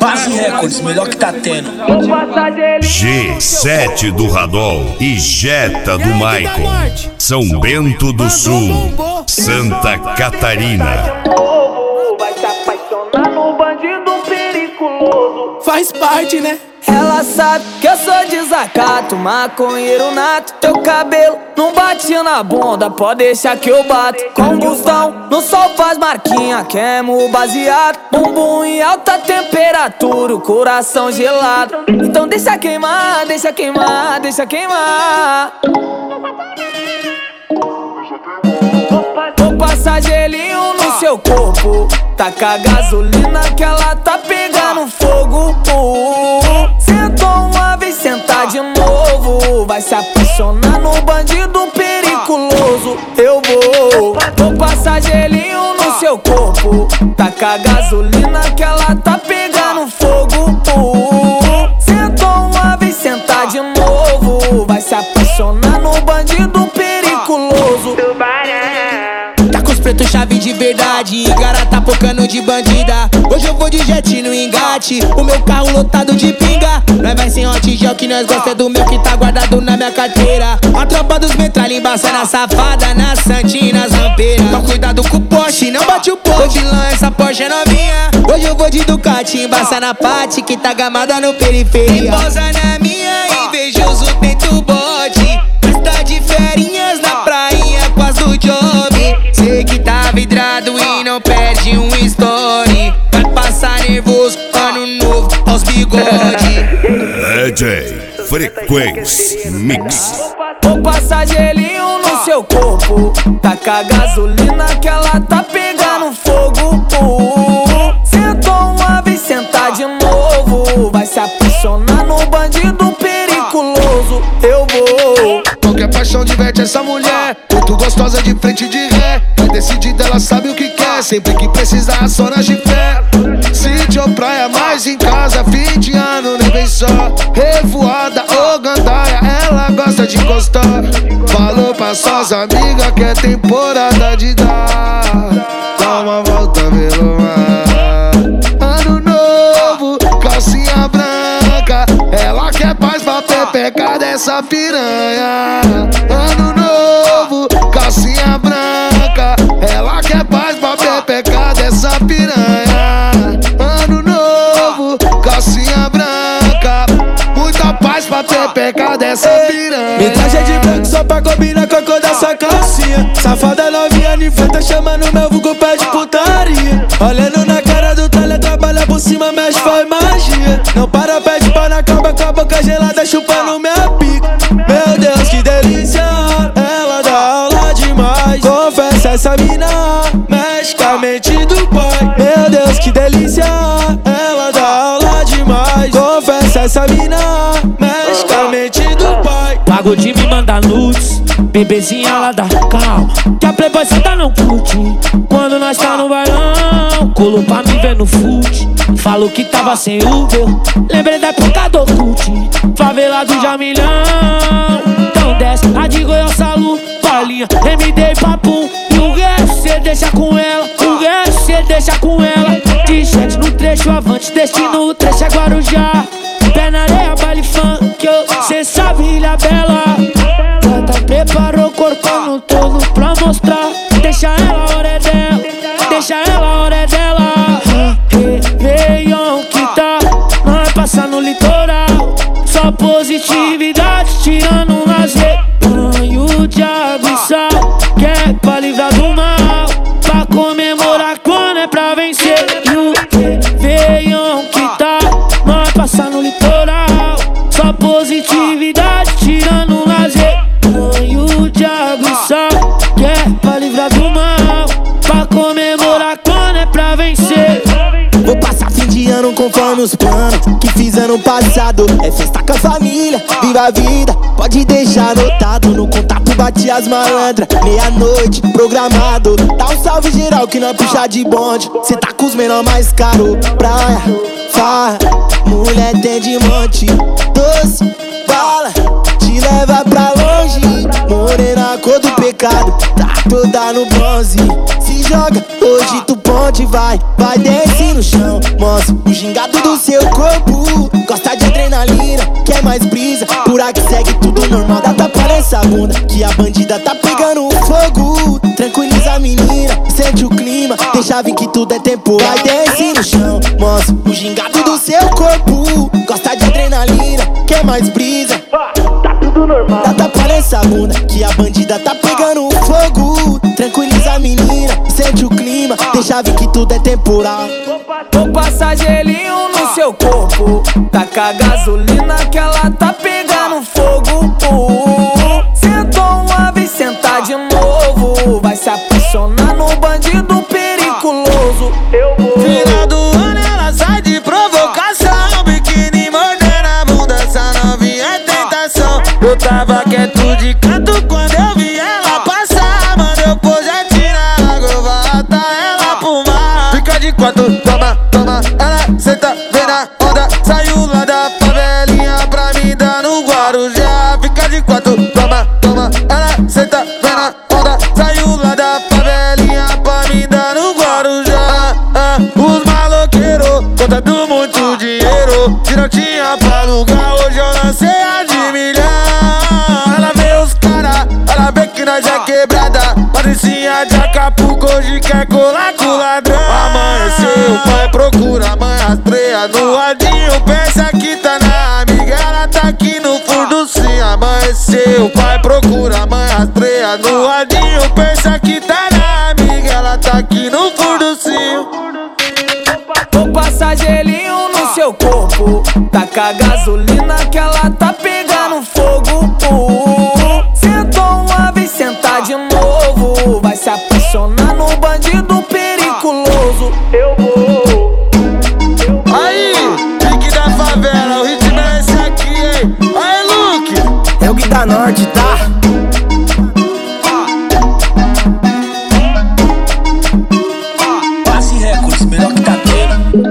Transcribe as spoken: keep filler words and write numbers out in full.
Base Records, melhor que tá tendo. G sete do Radol e Jetta do Michael. São Bento do Sul, Santa Catarina. Vai se apaixonar no bandido periculoso. Faz parte, né? Ela sabe que eu sou desacato, maconheiro nato. Teu cabelo não bate na bunda, pode deixar que eu bato. Combustão, no sol faz marquinha, queimo baseado. Bumbum em alta temperatura, o coração gelado. Então deixa queimar, deixa queimar, deixa queimar. Vou passar gelinho no seu corpo, taca gasolina que ela tá pegando fogo. Sentou uma vez, sentar de novo, vai se apaixonar no bandido periculoso. Eu vou, vou passar gelinho no seu corpo, taca gasolina que ela tá pegando fogo. Sentou uma vez, sentar de novo, vai se apaixonar no bandido periculoso. Preto chave de verdade, cara tá focando de bandida. Hoje eu vou de jet no engate, o meu carro lotado de pinga. Nós vai sem hot gel que nós gosta do meu que tá guardado na minha carteira. A tropa dos metralha embaça na safada, na santinha, nas rampeiras. Toma cuidado com o Porsche, não bate o poste. Ô vilão, essa Porsche é novinha. Hoje eu vou de Ducati, embaça na Pati que tá gamada no periferia. Pousa na minha, invejoso tenta o bote. Tá de ferinhas na prainha com as do job. Sei que tá vidrado e não perde um story. Vai passar nervoso, ano novo aos bigode. D J Frequência Mix. Vou passar gelinho no seu corpo, taca gasolina que ela tá pegando fogo. Sentou uma vez, sentar de novo, vai se apaixonar no bandido periculoso. Eu vou. Qualquer paixão diverte essa mulher, muito gostosa de frente de ré. Vai decidida, ela sabe o que quer, sempre que precisar só na de fé. Sítio ou praia, mais em casa, fim de ano nem vem só. Revoada ou gandaia, ela gosta de encostar. Falou pra suas amigas que é temporada de dar. Dá uma volta pelo mar. Ano novo, calcinha branca, ela quer paz pra pepecar dessa piranha. Ano novo, calcinha branca, ela quer paz pra pepecar dessa piranha. Ano novo, calcinha branca, muita paz pra pepecar dessa piranha. Me traje de branco só pra combinar com a cor da sua calcinha. Safada novinha de frente, chamando meu vulgo pé de putaria. Olhando na cara do talha, trabalha por cima, mexe, faz magia. Não para, pede pau na cama com a boca gelada, chupando minha pica. Meu Deus, que delícia, ela dá aula demais. Confessa essa mina, mexe com a mente do pai. Meu Deus, que delícia, ela dá aula demais. Confessa essa mina, mexe com a mente do pai. Pago de me mandar nudes, bebezinha lá da calma, que a playboy senta não curte. Quando nós tá no bailão, colo pra me ver no fute. Falo que tava sem Uber, lembrei da época do cult. Favelado de milhão, então desce a de Goiás, Salu, Paulinha, M D e Papum. E o resto cê deixa com ela, o resto cê deixa com ela. T-shirt no trecho avante, destino o trecho é Guarujá. Pé na areia, baile funk, cê sabe, Ilha Bela. Tata preparou o corpão todo pra mostrar. Deixa ela, a hora é dela, deixa ela, a hora é dela. Réveillon que tá, nós passa no litoral. Só positividade, tirando um lazer. Banho de água e sal, que é pra livrar do mal, pra comemorar quando é pra vencer. E o Réveillon que tá, nós passa no litoral. Só positividade, tirando um lazer. Banho de água e sal, que é pra livrar do mal, pra comemorar quando é pra vencer. Vou passar fim de ano conforme os planos que fiz ano passado. É festa com a família, viva a vida, pode deixar anotado. No contato bate as malandras, meia-noite, programado. Dá um salve geral que não puxa de bonde. Cê tá com os menor mais caro. Praia, farra, mulher tem de monte. Doce, bala, te leva pra longe. Morena, cor do pecado, tá toda no bronze. Se joga, hoje tu põe. onde vai, vai desce no chão. Mostra o gingado do seu corpo. Gosta de adrenalina, quer mais brisa. Por aqui segue tudo normal. Dá tapa nessa bunda, que a bandida tá pegando fogo. Tranquiliza a menina, sente o clima. Deixa vir que tudo é temporal. Vai desce no chão, mostra o gingado do seu corpo. Gosta de adrenalina, quer mais brisa. Dá tapa nessa bunda, que a bandida tá pegando fogo. Tranquiliza a menina, sente o clima. Deixa vir que tudo é temporal. Vou passar gelinho no seu corpo. Taca gasolina que ela tá pegando fogo. Sentou uma vez, senta de novo. Vai se apaixonar no bandido periculoso. Eu vou. Final do ano ela sai de provocação. Biquíni mordendo a bunda, essa novinha é tentação. Eu tava quieto de canto quando eu vi ela passar. Mandou projetinho na água, eu vou atar ela pro mar. Fica de quatro, toma, toma, ela senta, vem na onda. Saiu lá da favelinha pra me dar no Guarujá. Fica de quatro, toma, toma, ela senta, vem na onda. Saiu lá da favelinha pra me dar no Guarujá. Ah, ah, os maloqueiros contando muito dinheiro. Se não tinha pra alugar, hoje eu lancei a de milhão. Ela vê os cara, ela vê que nós é quebrada. Patricinha de Acapulco, hoje quer colar com o ladrão. Amanheceu, o pai procura a mãe rastreia no ladinho. Pensa que tá na amiga, ela tá aqui no fundo sim. Amanheceu, o pai procura a mãe rastreia no ladinho. Pensa que tá na amiga, ela tá aqui no fundo sim. Vou passar gelinho no seu corpo. Taca gasolina que ela tá pegando fogo. Sentou uma vez, senta de novo. Vai se apaixonar no bandido periculoso. Eu vou. Aí, pique da favela, o ritmo é esse aqui, hein? Aí, Luke. É o Gui da Norte, tá?